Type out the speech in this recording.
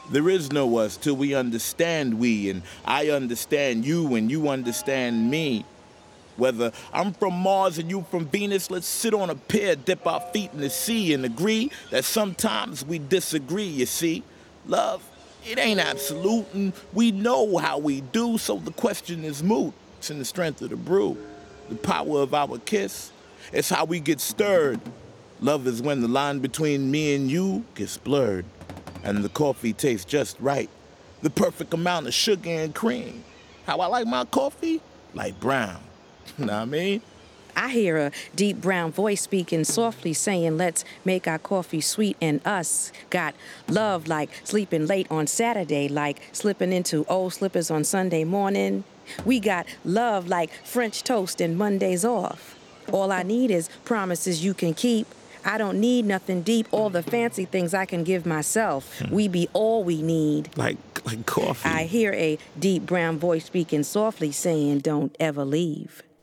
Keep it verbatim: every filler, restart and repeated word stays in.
There is no us till we understand we, and I understand you, and you understand me. Whether I'm from Mars and you from Venus, let's sit on a pier, dip our feet in the sea, and agree that sometimes we disagree, you see. Love, it ain't absolute, and we know how we do, so the question is moot. It's in the strength of the brew, the power of our kiss. It's how we get stirred. Love is when the line between me and you gets blurred, and the coffee tastes just right. The perfect amount of sugar and cream. How I like my coffee? Light brown. Know what I mean? I hear a deep brown voice speaking softly saying, let's make our coffee sweet and us. Got love like sleeping late on Saturday, like slipping into old slippers on Sunday morning. We got love like French toast and Mondays off. All I need is promises you can keep. I don't need nothing deep, all the fancy things I can give myself. We be all we need. Like, like coffee. I hear a deep brown voice speaking softly saying, don't ever leave.